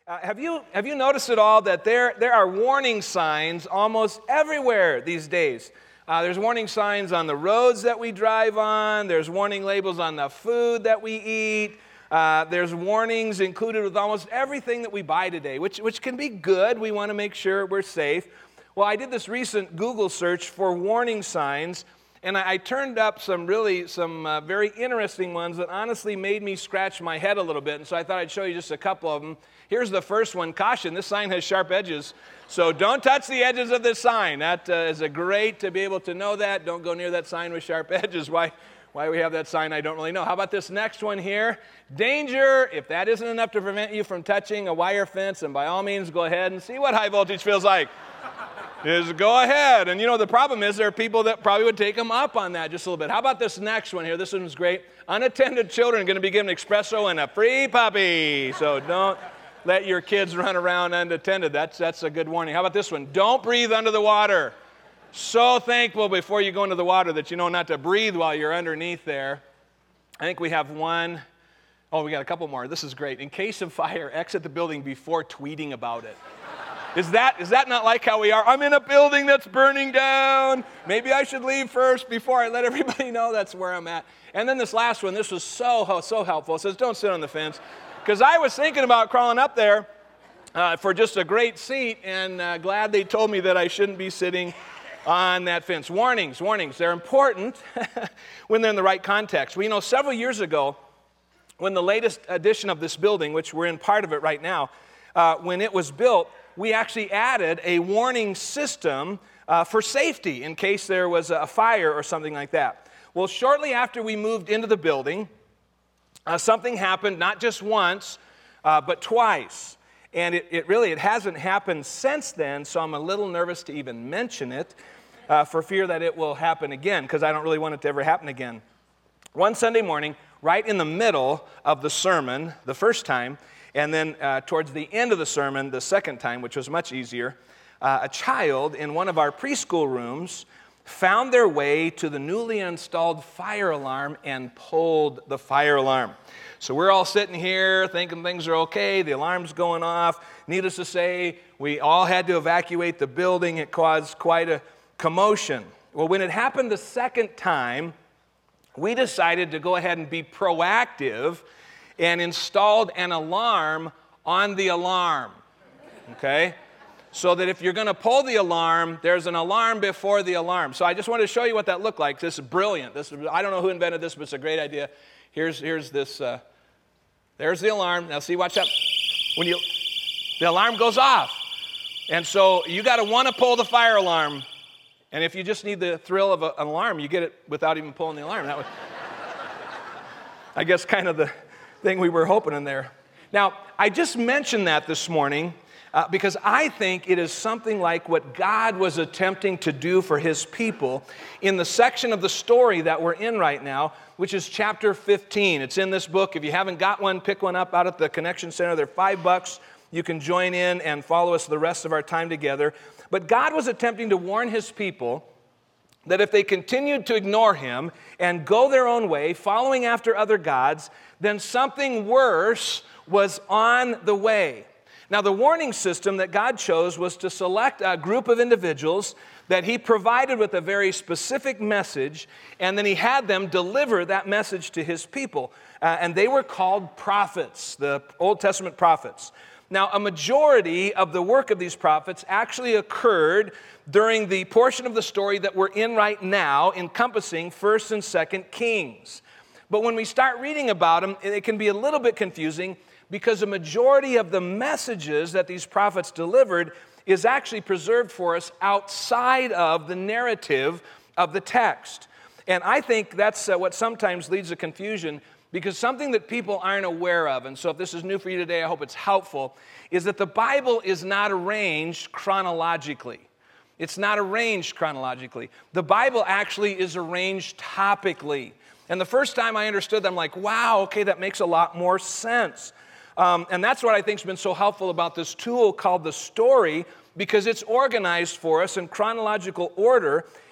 Have you noticed at all that there are warning signs almost everywhere these days? There's warning signs on the roads that we drive on. There's warning labels on the food that we eat. There's warnings included with almost everything that we buy today, which can be good. We want to make sure we're safe. Well, I did this recent Google search for warning signs, and I turned up some very interesting ones that honestly made me scratch my head a little bit. And so I thought I'd show you just a couple of them. Here's the first one. Caution, this sign has sharp edges, so don't touch the edges of this sign. That is a great to be able to know that. Don't go near that sign with sharp edges. Why we have that sign, I don't really know. How about this next one here? Danger. If that isn't enough to prevent you from touching a wire fence, then by all means go ahead and see what high voltage feels like. Just go ahead. And the problem is there are people that probably would take them up on that just a little bit. How about this next one here? This one's great. Unattended children are going to be given espresso and a free puppy. So don't let your kids run around unattended. That's a good warning. How about this one? Don't breathe under the water. So thankful before you go into the water that you know not to breathe while you're underneath there. I think we have one. Oh, we got a couple more. This is great. In case of fire, exit the building before tweeting about it. Is that not like how we are? I'm in a building that's burning down. Maybe I should leave first before I let everybody know that's where I'm at. And then this last one, this was so helpful. It says, don't sit on the fence. Because I was thinking about crawling up there for just a great seat, and glad they told me that I shouldn't be sitting on that fence. Warnings. They're important when they're in the right context. We know several years ago, when the latest edition of this building, which we're in part of it right now, when it was built, we actually added a warning system for safety in case there was a fire or something like that. Well, shortly after we moved into the building, something happened not just once, but twice. And it hasn't happened since then, so I'm a little nervous to even mention it for fear that it will happen again, because I don't really want it to ever happen again. One Sunday morning, right in the middle of the sermon, the first time, and then towards the end of the sermon, the second time, which was much easier, a child in one of our preschool rooms found their way to the newly installed fire alarm and pulled the fire alarm. So we're all sitting here thinking things are okay, the alarm's going off. Needless to say, we all had to evacuate the building. It caused quite a commotion. Well, when it happened the second time, we decided to go ahead and be proactive and installed an alarm on the alarm, okay? So that if you're going to pull the alarm, there's an alarm before the alarm. So I just wanted to show you what that looked like. This is brilliant. I don't know who invented this, but it's a great idea. Here's this. There's the alarm. Now see, watch that. The alarm goes off. And so you got to want to pull the fire alarm. And if you just need the thrill of an alarm, you get it without even pulling the alarm. That was, I guess, kind of the thing we were hoping in there. Now, I just mentioned that this morning because I think it is something like what God was attempting to do for his people in the section of the story that we're in right now, which is chapter 15. It's in this book. If you haven't got one, pick one up out at the Connection Center. They're $5. You can join in and follow us the rest of our time together. But God was attempting to warn his people that if they continued to ignore him and go their own way, following after other gods, then something worse was on the way. Now, the warning system that God chose was to select a group of individuals that he provided with a very specific message, and then he had them deliver that message to his people. And they were called prophets, the Old Testament prophets. Now, a majority of the work of these prophets actually occurred during the portion of the story that we're in right now, encompassing 1st and 2nd Kings. But when we start reading about them, it can be a little bit confusing because a majority of the messages that these prophets delivered is actually preserved for us outside of the narrative of the text. And I think that's what sometimes leads to confusion, because something that people aren't aware of, and so if this is new for you today, I hope it's helpful, is that the Bible is not arranged chronologically. It's not arranged chronologically. The Bible actually is arranged topically. And the first time I understood that, I'm like, wow, okay, that makes a lot more sense. And that's what I think has been so helpful about this tool called the story, because it's organized for us in chronological order.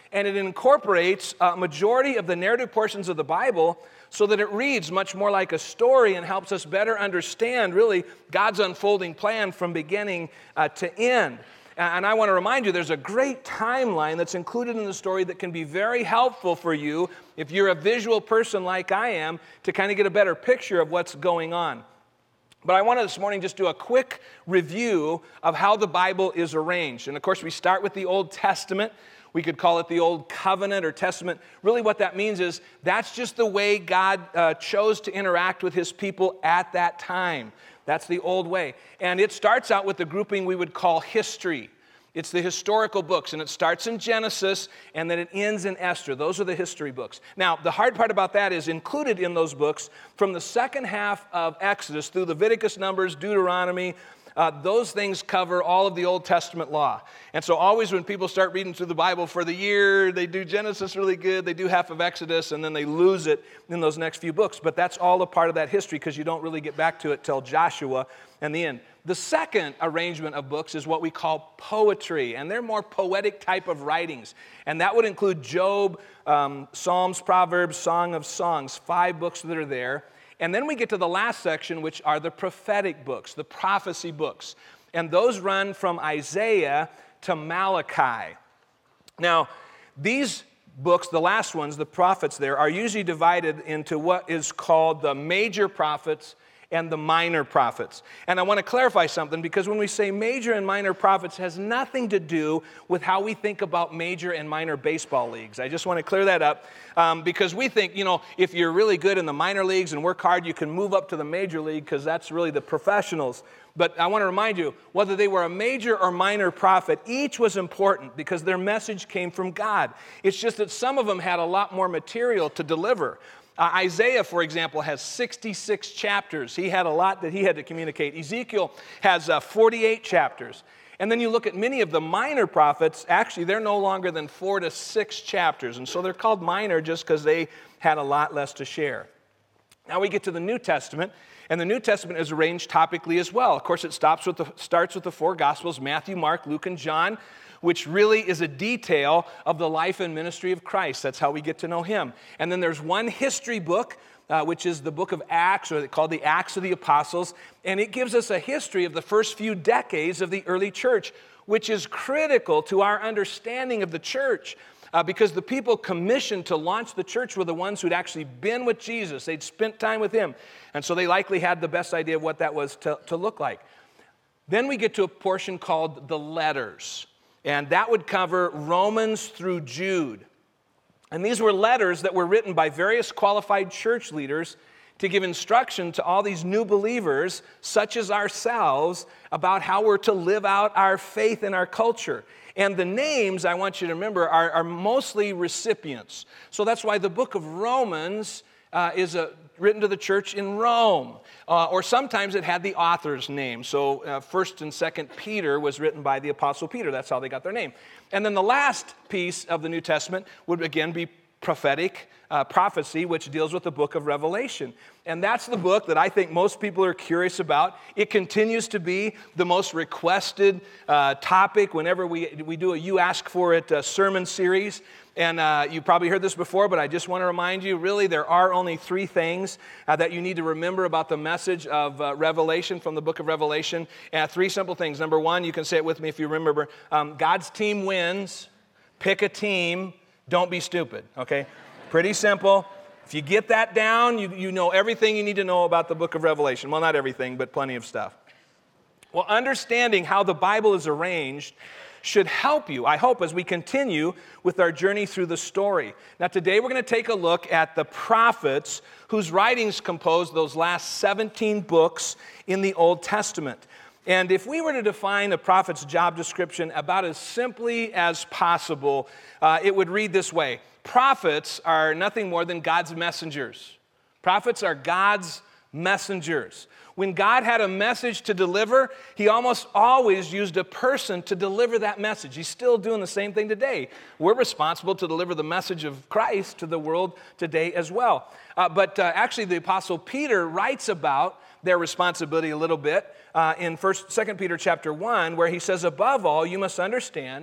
and it incorporates a majority of the narrative portions of the Bible so that it reads much more like a story and helps us better understand, really, God's unfolding plan from beginning to end. And I want to remind you, there's a great timeline that's included in the story that can be very helpful for you if you're a visual person like I am to kind of get a better picture of what's going on. But I want to this morning just do a quick review of how the Bible is arranged. And of course, we start with the Old Testament. We could call it the Old Covenant or Testament. Really what that means is that's just the way God chose to interact with his people at that time. That's the old way. And it starts out with the grouping we would call history. It's the historical books, and it starts in Genesis, and then it ends in Esther. Those are the history books. Now, the hard part about that is included in those books from the second half of Exodus through Leviticus, Numbers, Deuteronomy. Those things cover all of the Old Testament law. And so always when people start reading through the Bible for the year, they do Genesis really good, they do half of Exodus, and then they lose it in those next few books. But that's all a part of that history because you don't really get back to it till Joshua and the end. The second arrangement of books is what we call poetry, and they're more poetic type of writings. And that would include Job, Psalms, Proverbs, Song of Songs, 5 books that are there. And then we get to the last section, which are the prophetic books, the prophecy books. And those run from Isaiah to Malachi. Now, these books, the last ones, the prophets there, are usually divided into what is called the major prophets and the minor prophets. And I want to clarify something because when we say major and minor prophets, it has nothing to do with how we think about major and minor baseball leagues. I just want to clear that up because we think, if you're really good in the minor leagues and work hard, you can move up to the major league because that's really the professionals. But I want to remind you, whether they were a major or minor prophet, each was important because their message came from God. It's just that some of them had a lot more material to deliver. Isaiah, for example, has 66 chapters. He had a lot that he had to communicate. Ezekiel has 48 chapters. And then you look at many of the minor prophets, actually they're no longer than 4 to 6 chapters. And so they're called minor just because they had a lot less to share. Now we get to the New Testament, and the New Testament is arranged topically as well. Of course, it starts with the 4 Gospels, Matthew, Mark, Luke, and John, which really is a detail of the life and ministry of Christ. That's how we get to know him. And then there's one history book, which is the book of Acts, or called the Acts of the Apostles, and it gives us a history of the first few decades of the early church, which is critical to our understanding of the church. Because the people commissioned to launch the church were the ones who'd actually been with Jesus. They'd spent time with him. And so they likely had the best idea of what that was to look like. Then we get to a portion called the letters. And that would cover Romans through Jude. And these were letters that were written by various qualified church leaders to give instruction to all these new believers, such as ourselves, about how we're to live out our faith in our culture. And the names, I want you to remember, are mostly recipients. So that's why the book of Romans is written to the church in Rome. Or sometimes it had the author's name. So 1st and 2nd Peter was written by the Apostle Peter. That's how they got their name. And then the last piece of the New Testament would again be prophetic prophecy, which deals with the book of Revelation. And that's the book that I think most people are curious about. It continues to be the most requested topic whenever we do a You Ask For It sermon series. And you probably heard this before, but I just want to remind you, really, there are only 3 things that you need to remember about the message of Revelation from the book of Revelation. 3 simple things. Number 1, you can say it with me if you remember. God's team wins. Pick a team. Don't be stupid, okay? Pretty simple. If you get that down, you know everything you need to know about the book of Revelation. Well, not everything, but plenty of stuff. Well, understanding how the Bible is arranged should help you, I hope, as we continue with our journey through the story. Now, today we're going to take a look at the prophets whose writings compose those last 17 books in the Old Testament. And if we were to define a prophet's job description about as simply as possible, it would read this way. Prophets are nothing more than God's messengers. Prophets are God's messengers. When God had a message to deliver, he almost always used a person to deliver that message. He's still doing the same thing today. We're responsible to deliver the message of Christ to the world today as well. But actually, the Apostle Peter writes about their responsibility a little bit in 2 Peter chapter 1, where he says, above all, you must understand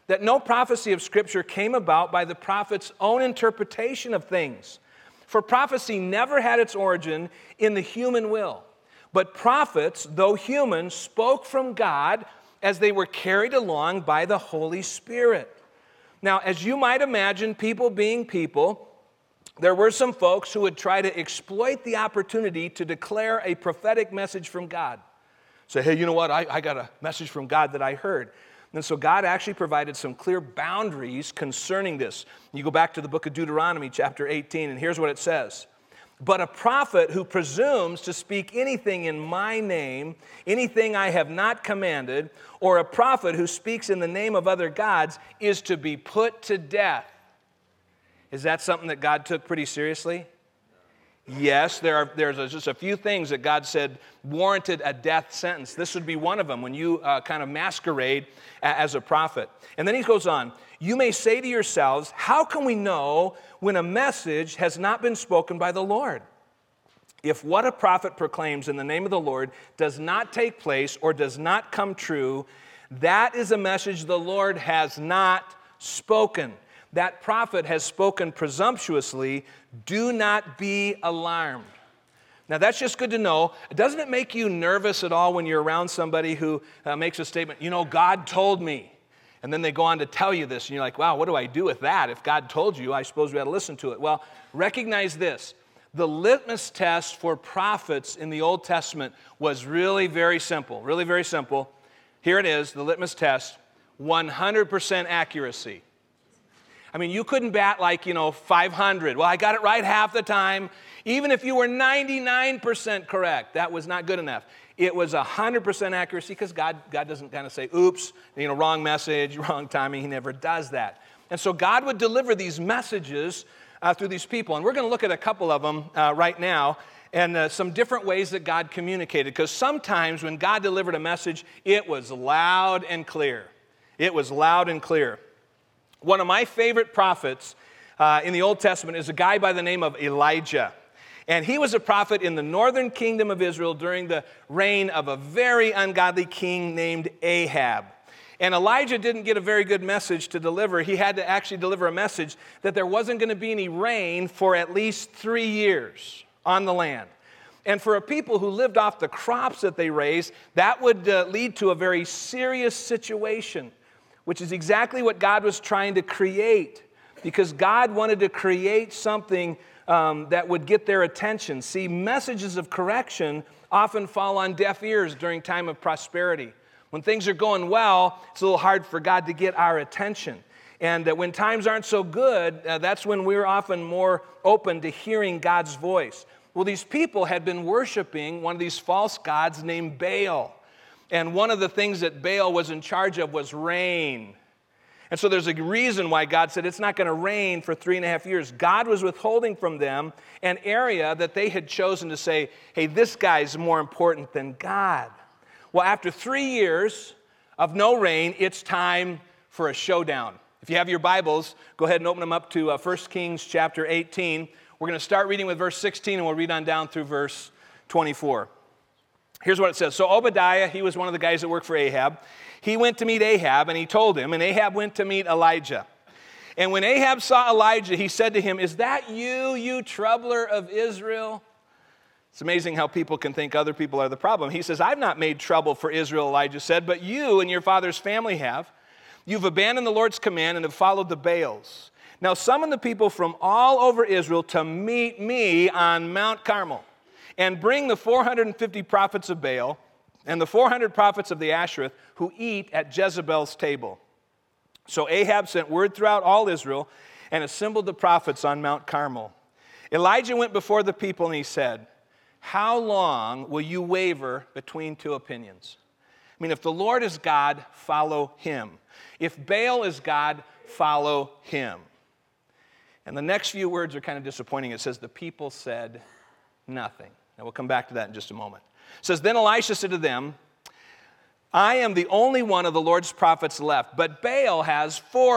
that no prophecy of Scripture came about by the prophet's own interpretation of things. For prophecy never had its origin in the human will. But prophets, though human, spoke from God as they were carried along by the Holy Spirit. Now, as you might imagine, people being people, there were some folks who would try to exploit the opportunity to declare a prophetic message from God. Say, hey, you know what? I got a message from God that I heard. And so God actually provided some clear boundaries concerning this. You go back to the book of Deuteronomy, chapter 18, and here's what it says. But a prophet who presumes to speak anything in my name, anything I have not commanded, or a prophet who speaks in the name of other gods is to be put to death. Is that something that God took pretty seriously? Yes, there's just a few things that God said warranted a death sentence. This would be one of them when you kind of masquerade as a prophet. And then he goes on, you may say to yourselves, how can we know when a message has not been spoken by the Lord? If what a prophet proclaims in the name of the Lord does not take place or does not come true, that is a message the Lord has not spoken. That prophet has spoken presumptuously. Do not be alarmed. Now, that's just good to know. Doesn't it make you nervous at all when you're around somebody who makes a statement, you know, God told me, and then they go on to tell you this, and you're like, wow, what do I do with that? If God told you, I suppose we ought to listen to it. Well, recognize this. The litmus test for prophets in the Old Testament was really very simple, really very simple. Here it is, the litmus test, 100% accuracy. I mean, you couldn't bat like, 500. Well, I got it right half the time. Even if you were 99% correct, that was not good enough. It was 100% accuracy because God doesn't kind of say, oops, wrong message, wrong timing. He never does that. And so God would deliver these messages through these people. And we're going to look at a couple of them right now and some different ways that God communicated. Because sometimes when God delivered a message, it was loud and clear. It was loud and clear. One of my favorite prophets in the Old Testament is a guy by the name of Elijah. And he was a prophet in the northern kingdom of Israel during the reign of a very ungodly king named Ahab. And Elijah didn't get a very good message to deliver. He had to actually deliver a message that there wasn't going to be any rain for at least 3 years on the land. And for a people who lived off the crops that they raised, that would lead to a very serious situation, which is exactly what God was trying to create, because God wanted to create something that would get their attention. See, messages of correction often fall on deaf ears during time of prosperity. When things are going well, it's a little hard for God to get our attention. And when times aren't so good, that's when we're often more open to hearing God's voice. Well, these people had been worshiping one of these false gods named Baal. And one of the things that Baal was in charge of was rain. And so there's a reason why God said it's not going to rain for 3.5 years. God was withholding from them an area that they had chosen to say, hey, this guy's more important than God. Well, after 3 years of no rain, it's time for a showdown. If you have your Bibles, go ahead and open them up to 1 Kings chapter 18. We're going to start reading with verse 16, and we'll read on down through verse 24. Here's what it says. So Obadiah, he was one of the guys that worked for Ahab. He went to meet Ahab, and he told him, and Ahab went to meet Elijah. And when Ahab saw Elijah, he said to him, is that you troubler of Israel? It's amazing how people can think other people are the problem. He says, I've not made trouble for Israel, Elijah said, but you and your father's family have. You've abandoned the Lord's command and have followed the Baals. Now summon the people from all over Israel to meet me on Mount Carmel. And bring the 450 prophets of Baal and the 400 prophets of the Ashereth who eat at Jezebel's table. So Ahab sent word throughout all Israel and assembled the prophets on Mount Carmel. Elijah went before the people and he said, how long will you waver between two opinions? I mean, if the Lord is God, follow him. If Baal is God, follow him. And the next few words are kind of disappointing. It says, the people said nothing. And we'll come back to that in just a moment. It says, then Elisha said to them, I am the only one of the Lord's prophets left, but Baal has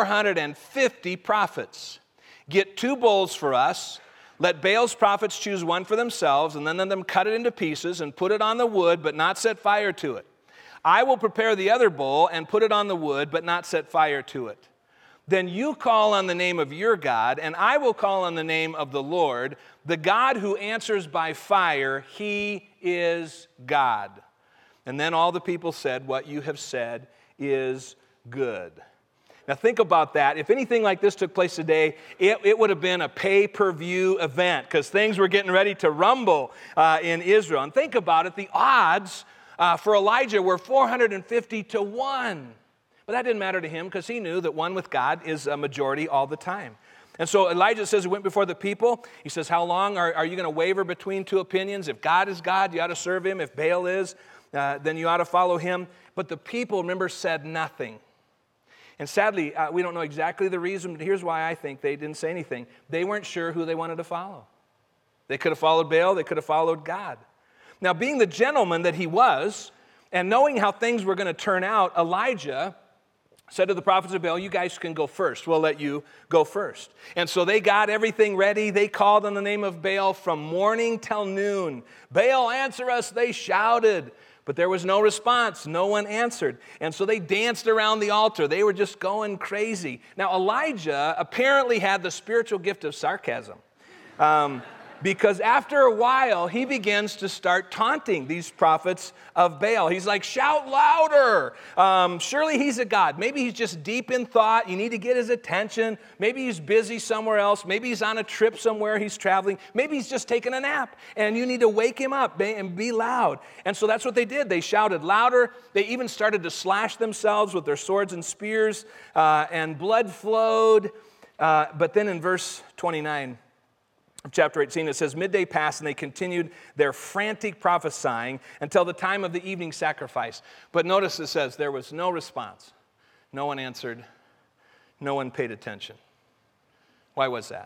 450 prophets. Get 2 bulls for us. Let Baal's prophets choose one for themselves, and then let them cut it into pieces and put it on the wood, but not set fire to it. I will prepare the other bowl and put it on the wood, but not set fire to it. Then you call on the name of your God, and I will call on the name of the Lord, the God who answers by fire. He is God." And then all the people said, "What you have said is good." Now think about that. If anything like this took place today, it would have been a pay-per-view event because things were getting ready to rumble in Israel. And think about it, the odds for Elijah were 450 to 1. But that didn't matter to him because he knew that one with God is a majority all the time. And so Elijah says he went before the people. He says, "How long are you going to waver between two opinions? If God is God, you ought to serve him. If Baal is, then you ought to follow him." But the people, remember, said nothing. And sadly, we don't know exactly the reason, but here's why I think they didn't say anything. They weren't sure who they wanted to follow. They could have followed Baal, they could have followed God. Now, being the gentleman that he was, and knowing how things were going to turn out, Elijah said to the prophets of Baal, "You guys can go first. We'll let you go first." And so they got everything ready. They called on the name of Baal from morning till noon. "Baal, answer us," they shouted. But there was no response. No one answered. And so they danced around the altar. They were just going crazy. Now, Elijah apparently had the spiritual gift of sarcasm. Because after a while, he begins to start taunting these prophets of Baal. He's like, "Shout louder. Surely he's a god. Maybe he's just deep in thought. You need to get his attention. Maybe he's busy somewhere else. Maybe he's on a trip somewhere. He's traveling. Maybe he's just taking a nap. And you need to wake him up and be loud." And so that's what they did. They shouted louder. They even started to slash themselves with their swords and spears, and blood flowed. But then in verse 29, of chapter 18, it says, "Midday passed, and they continued their frantic prophesying until the time of the evening sacrifice." But notice it says there was no response. No one answered. No one paid attention. Why was that?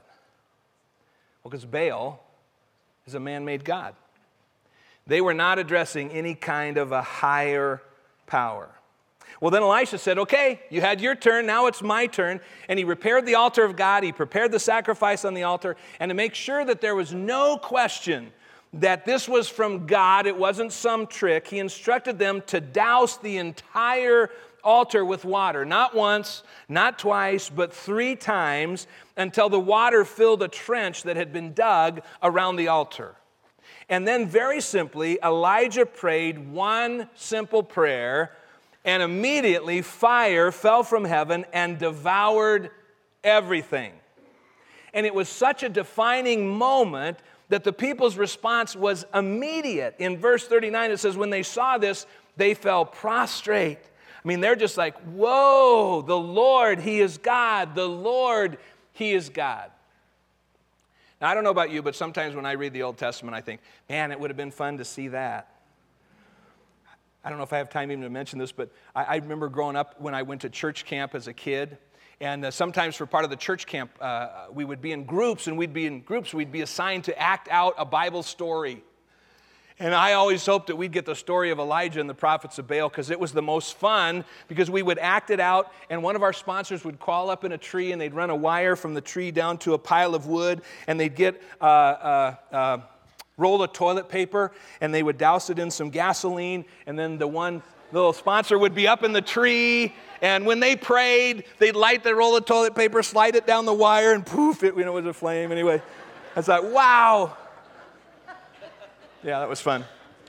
Well, because Baal is a man-made god. They were not addressing any kind of a higher power. Well, then Elisha said, "Okay, you had your turn, now it's my turn." And he repaired the altar of God, he prepared the sacrifice on the altar, and to make sure that there was no question that this was from God, it wasn't some trick, he instructed them to douse the entire altar with water. Not once, not twice, but 3 times until the water filled a trench that had been dug around the altar. And then very simply, Elijah prayed one simple prayer, and immediately fire fell from heaven and devoured everything. And it was such a defining moment that the people's response was immediate. In verse 39, it says, when they saw this, they fell prostrate. I mean, they're just like, "Whoa, the Lord, He is God. The Lord, He is God." Now, I don't know about you, but sometimes when I read the Old Testament, I think, man, it would have been fun to see that. I don't know if I have time even to mention this, but I remember growing up when I went to church camp as a kid, and sometimes for part of the church camp, we would be in groups, and we'd be assigned to act out a Bible story. And I always hoped that we'd get the story of Elijah and the prophets of Baal because it was the most fun, because we would act it out, and one of our sponsors would crawl up in a tree, and they'd run a wire from the tree down to a pile of wood, and they'd get roll of toilet paper, and they would douse it in some gasoline, and then the one little sponsor would be up in the tree, and when they prayed, they'd light the roll of toilet paper, slide it down the wire, and poof, it was a flame. Anyway, I thought, wow. Yeah, that was fun.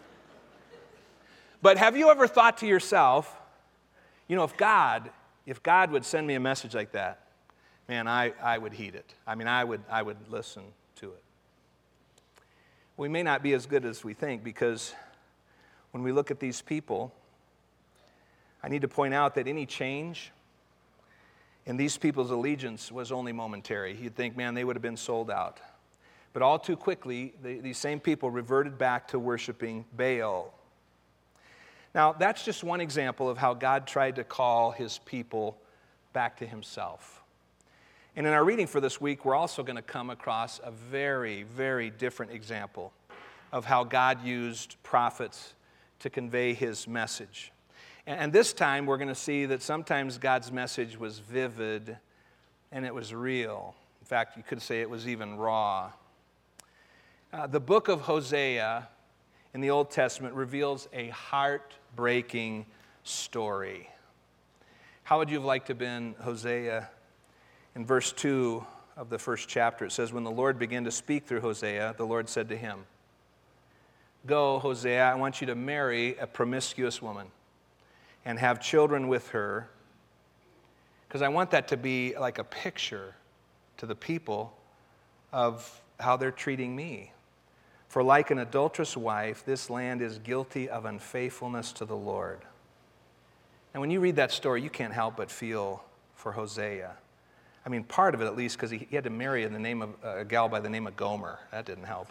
But have you ever thought to yourself, if God would send me a message like that, man, I would heed it. I mean, I would listen to it. We may not be as good as we think, because when we look at these people, I need to point out that any change in these people's allegiance was only momentary. You'd think, man, they would have been sold out. But all too quickly, these same people reverted back to worshiping Baal. Now, that's just one example of how God tried to call His people back to Himself. And in our reading for this week, we're also going to come across a very, very different example of how God used prophets to convey His message. And this time, we're going to see that sometimes God's message was vivid and it was real. In fact, you could say it was even raw. The book of Hosea in the Old Testament reveals a heartbreaking story. How would you have liked to have been Hosea? In verse 2 of the first chapter, it says, when the Lord began to speak through Hosea, the Lord said to him, go, Hosea, I want you to marry a promiscuous woman and have children with her, because I want that to be like a picture to the people of how they're treating me. For like an adulterous wife, this land is guilty of unfaithfulness to the Lord. And when you read that story, you can't help but feel for Hosea. I mean, part of it at least, because he had to marry in the name of a gal by the name of Gomer. That didn't help.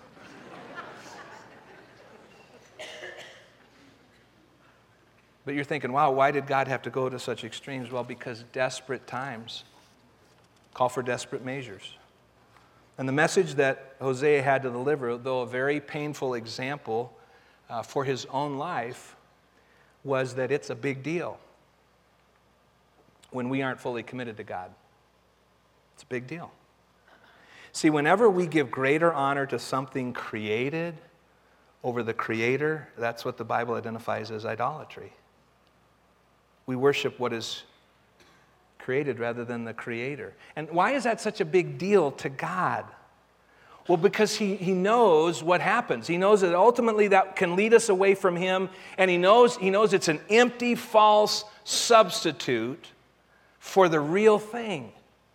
But you're thinking, wow, why did God have to go to such extremes? Well, because desperate times call for desperate measures. And the message that Hosea had to deliver, though a very painful example for his own life, was that it's a big deal when we aren't fully committed to God. It's a big deal. See, whenever we give greater honor to something created over the Creator, that's what the Bible identifies as idolatry. We worship what is created rather than the Creator. And why is that such a big deal to God? Well, because he knows what happens. He knows that ultimately that can lead us away from Him, and He knows it's an empty, false substitute for the real thing.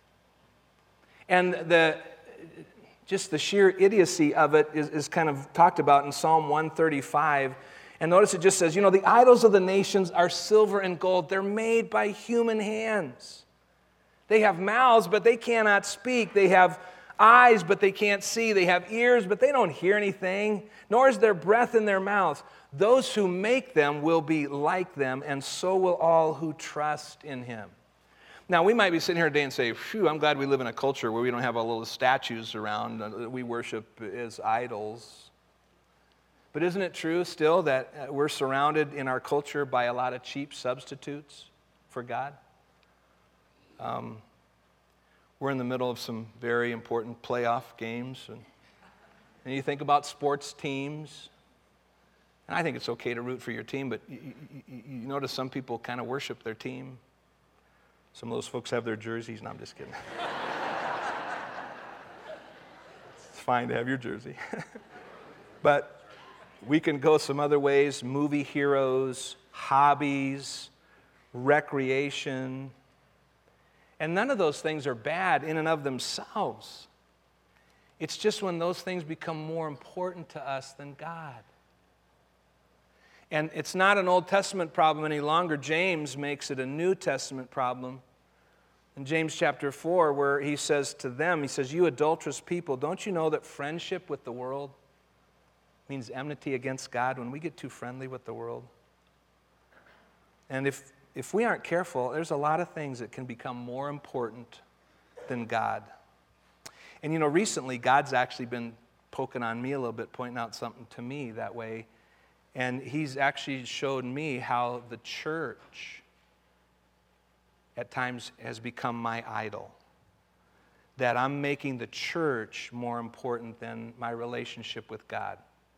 And just the sheer idiocy of it is kind of talked about in Psalm 135. And notice it just says, the idols of the nations are silver and gold. They're made by human hands. They have mouths, but they cannot speak. They have eyes, but they can't see. They have ears, but they don't hear anything, nor is there breath in their mouths. Those who make them will be like them, and so will all who trust in Him. Now, we might be sitting here today and say, phew, I'm glad we live in a culture where we don't have all little statues around that we worship as idols. But isn't it true still that we're surrounded in our culture by a lot of cheap substitutes for God? We're in the middle of some very important playoff games. And you think about sports teams. And I think it's okay to root for your team, but you notice some people kind of worship their team. Some of those folks have their jerseys. No, I'm just kidding. It's fine to have your jersey. But we can go some other ways: movie heroes, hobbies, recreation. And none of those things are bad in and of themselves. It's just when those things become more important to us than God. And it's not an Old Testament problem any longer. James makes it a New Testament problem. In James chapter 4, where he says to them, he says, you adulterous people, don't you know that friendship with the world means enmity against God when we get too friendly with the world? And if we aren't careful, there's a lot of things that can become more important than God. And recently God's actually been poking on me a little bit, pointing out something to me that way. And He's actually showed me how the church at times has become my idol. That I'm making the church more important than my relationship with God.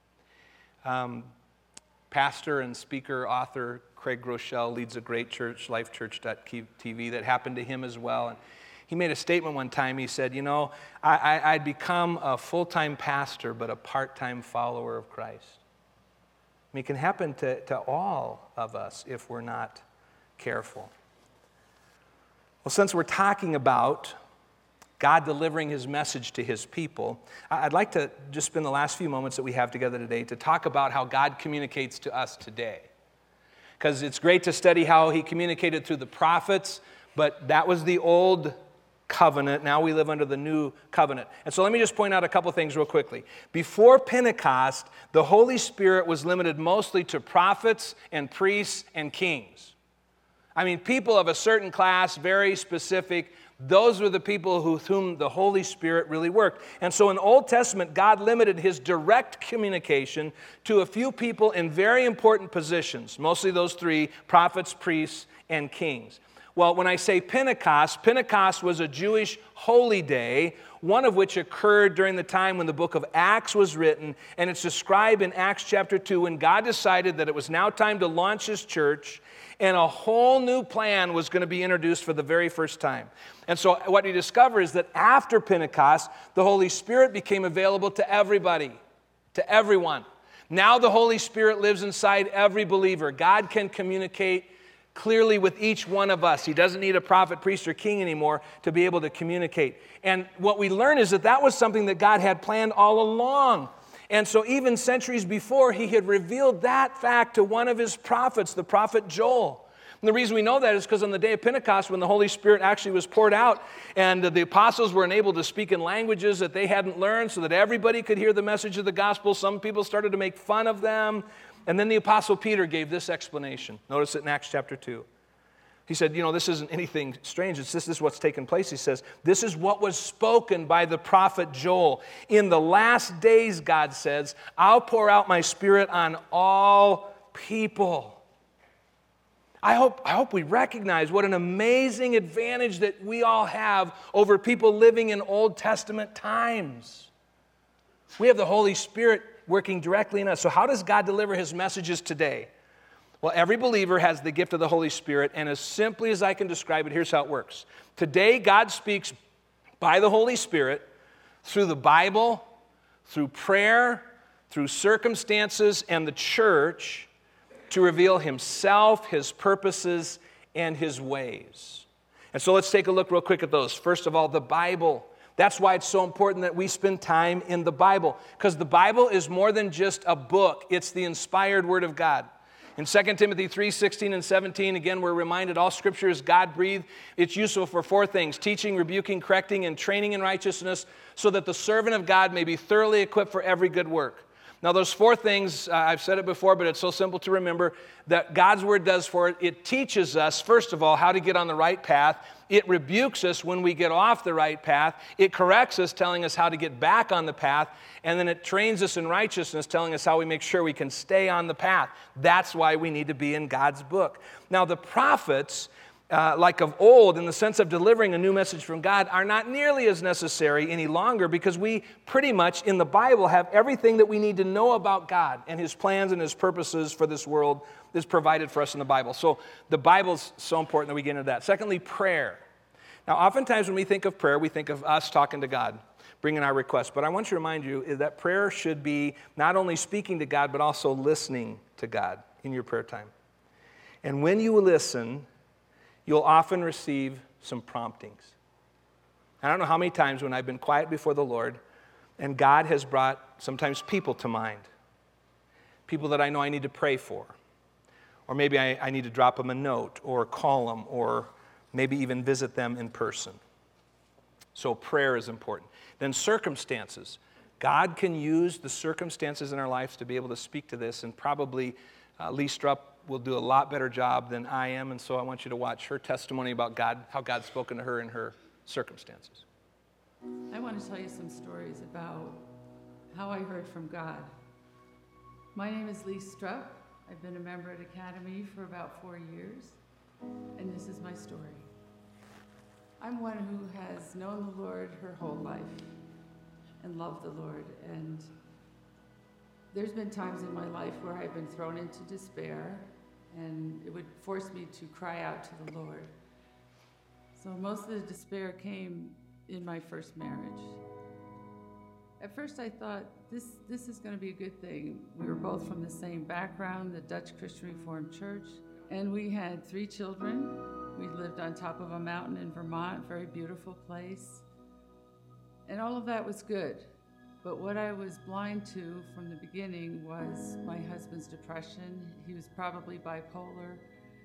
Pastor and speaker, author Craig Groeschel leads a great church, lifechurch.tv, that happened to him as well. And he made a statement one time. He said, I'd become a full-time pastor, but a part-time follower of Christ. I mean, it can happen to all of us if we're not careful. Well, since we're talking about God delivering His message to His people, I'd like to just spend the last few moments that we have together today to talk about how God communicates to us today. Because it's great to study how He communicated through the prophets, but that was the old covenant. Now we live under the new covenant. And so let me just point out a couple things real quickly. Before Pentecost, the Holy Spirit was limited mostly to prophets and priests and kings. I mean, people of a certain class, very specific. Those were the people with whom the Holy Spirit really worked. And so in the Old Testament, God limited His direct communication to a few people in very important positions, mostly those three, prophets, priests, and kings. Well, when I say Pentecost, Pentecost was a Jewish holy day, one of which occurred during the time when the book of Acts was written, and it's described in Acts chapter 2 when God decided that it was now time to launch His church, and a whole new plan was going to be introduced for the very first time. And so what we discover is that after Pentecost, the Holy Spirit became available to everybody, to everyone. Now the Holy Spirit lives inside every believer. God can communicate clearly with each one of us. He doesn't need a prophet, priest, or king anymore to be able to communicate. And what we learn is that that was something that God had planned all along. And so even centuries before, He had revealed that fact to one of His prophets, the prophet Joel. And the reason we know that is because on the day of Pentecost, when the Holy Spirit actually was poured out, and the apostles were enabled to speak in languages that they hadn't learned so that everybody could hear the message of the gospel, some people started to make fun of them. And then the Apostle Peter gave this explanation. Notice it in Acts chapter 2. He said, this isn't anything strange. This is what's taken place. He says, this is what was spoken by the prophet Joel. In the last days, God says, I'll pour out my Spirit on all people. I hope we recognize what an amazing advantage that we all have over people living in Old Testament times. We have the Holy Spirit working directly in us. So how does God deliver His messages today? Well, every believer has the gift of the Holy Spirit, and as simply as I can describe it, here's how it works. Today, God speaks by the Holy Spirit through the Bible, through prayer, through circumstances, and the church to reveal Himself, His purposes, and His ways. And so let's take a look real quick at those. First of all, the Bible. That's why it's so important that we spend time in the Bible, because the Bible is more than just a book. It's the inspired Word of God. In 2 Timothy 3:16 and 17, again, we're reminded all Scripture is God-breathed. It's useful for four things: teaching, rebuking, correcting, and training in righteousness, so that the servant of God may be thoroughly equipped for every good work. Now, those four things, I've said it before, but it's so simple to remember, that God's Word does for it. It teaches us, first of all, how to get on the right path. It rebukes us when we get off the right path. It corrects us, telling us how to get back on the path. And then it trains us in righteousness, telling us how we make sure we can stay on the path. That's why we need to be in God's book. Now, the prophets, like of old, in the sense of delivering a new message from God, are not nearly as necessary any longer, because we pretty much in the Bible have everything that we need to know about God and His plans and His purposes for this world is provided for us in the Bible. So the Bible's so important that we get into that. Secondly, prayer. Now, oftentimes when we think of prayer, we think of us talking to God, bringing our requests. But I want to remind you that prayer should be not only speaking to God, but also listening to God in your prayer time. And when you listen, you'll often receive some promptings. I don't know how many times when I've been quiet before the Lord, and God has brought sometimes people to mind, people that I know I need to pray for, or maybe I need to drop them a note, or call them, or maybe even visit them in person. So prayer is important. Then circumstances. God can use the circumstances in our lives to be able to speak to this, and probably Lee Strupp will do a lot better job than I am, and so I want you to watch her testimony about God, how God's spoken to her in her circumstances. I want to tell you some stories about how I heard from God. My name is Lee Strupp. I've been a member at Academy for about 4 years, and this is my story. I'm one who has known the Lord her whole life and loved the Lord, and there's been times in my life where I've been thrown into despair, and it would force me to cry out to the Lord. So most of the despair came in my first marriage. At first I thought, this is going to be a good thing. We were both from the same background, the Dutch Christian Reformed Church, and we had 3 children. We lived on top of a mountain in Vermont, very beautiful place. And all of that was good. But what I was blind to from the beginning was my husband's depression. He was probably bipolar,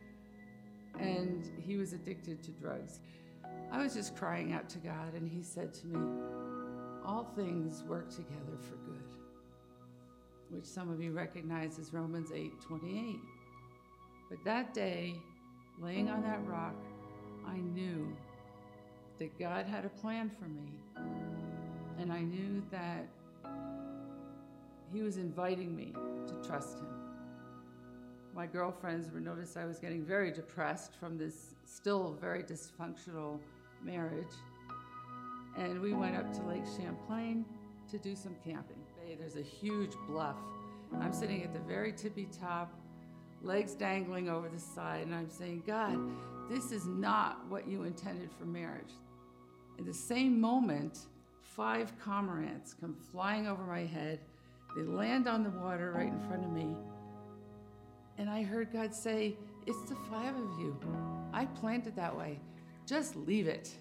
and he was addicted to drugs. I was just crying out to God, and He said to me, all things work together for good, which some of you recognize as Romans 8:28. But that day, laying on that rock, I knew that God had a plan for me. And I knew that He was inviting me to trust Him. my girlfriends would notice I was getting very depressed from this still very dysfunctional marriage. And we went up to Lake Champlain to do some camping. There's a huge bluff. I'm sitting at the very tippy top, legs dangling over the side, and I'm saying, God, this is not what you intended for marriage. In the same moment, 5 cormorants come flying over my head. They land on the water right in front of me. And I heard God say, it's the 5 of you. I planned it that way. Just leave it.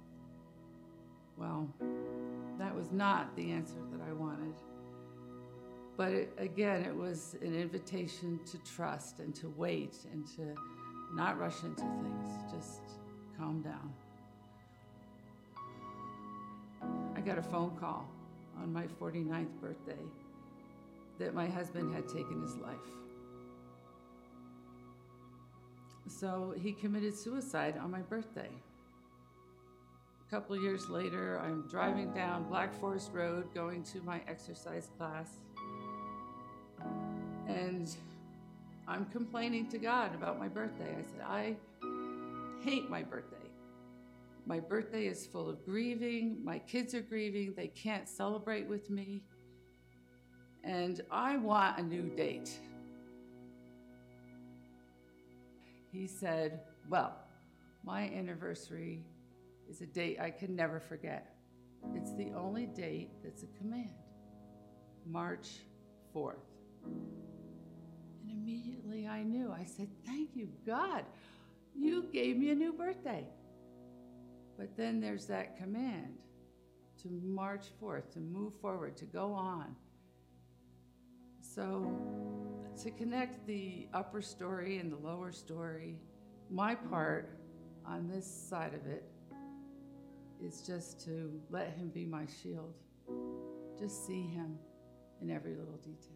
Well, that was not the answer that I wanted. But it was an invitation to trust and to wait and to not rush into things. Just calm down. I got a phone call on my 49th birthday that my husband had taken his life. So he committed suicide on my birthday. A couple years later, I'm driving down Black Forest Road going to my exercise class. And I'm complaining to God about my birthday. I said, I hate my birthday. My birthday is full of grieving. My kids are grieving. They can't celebrate with me. And I want a new date. He said, well, my anniversary is a date I can never forget. It's the only date that's a command. March 4th. And immediately I knew. I said, thank you, God. You gave me a new birthday. But then there's that command to March 4th, to move forward, to go on. So to connect the upper story and the lower story, my part on this side of it is just to let him be my shield. Just see him in every little detail.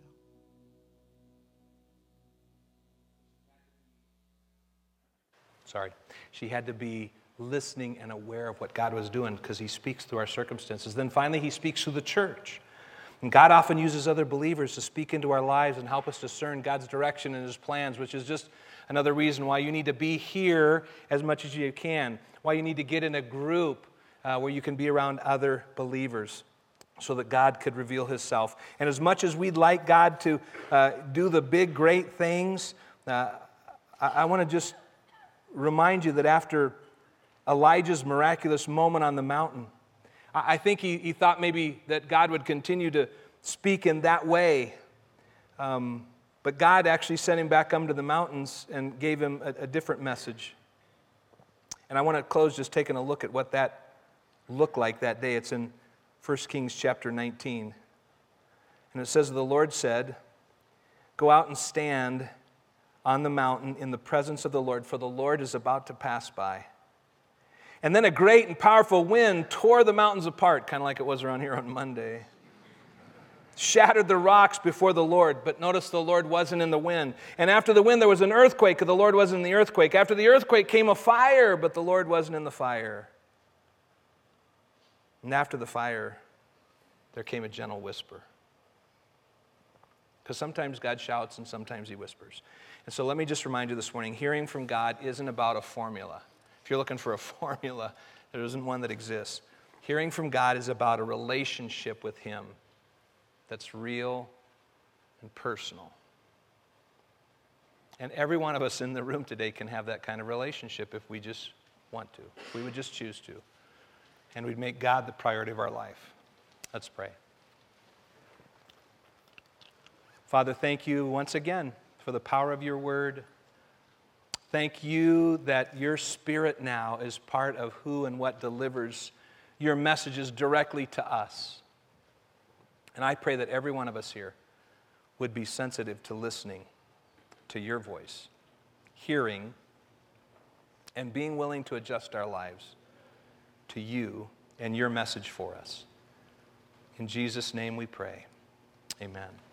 She had to be listening and aware of what God was doing because he speaks through our circumstances. Then finally, he speaks through the church. And God often uses other believers to speak into our lives and help us discern God's direction and his plans, which is just another reason why you need to be here as much as you can, why you need to get in a group where you can be around other believers so that God could reveal himself. And as much as we'd like God to do the big, great things, I want to just remind you that after Elijah's miraculous moment on the mountain, I think he thought maybe that God would continue to speak in that way. But God actually sent him back up to the mountains and gave him a different message. And I want to close just taking a look at what that looked like that day. It's in 1 Kings chapter 19. And it says, the Lord said, go out and stand on the mountain in the presence of the Lord, for the Lord is about to pass by. And then a great and powerful wind tore the mountains apart, kind of like it was around here on Monday. Shattered the rocks before the Lord, but notice the Lord wasn't in the wind. And after the wind, there was an earthquake, and the Lord wasn't in the earthquake. After the earthquake came a fire, but the Lord wasn't in the fire. And after the fire, there came a gentle whisper. Because sometimes God shouts and sometimes he whispers. And so let me just remind you this morning, hearing from God isn't about a formula. If you're looking for a formula, there isn't one that exists. Hearing from God is about a relationship with him that's real and personal. And every one of us in the room today can have that kind of relationship if we just want to, if we would just choose to. And we'd make God the priority of our life. Let's pray. Father, thank you once again for the power of your word. Thank you that your Spirit now is part of who and what delivers your messages directly to us. And I pray that every one of us here would be sensitive to listening to your voice, hearing, and being willing to adjust our lives to you and your message for us. In Jesus' name we pray. Amen.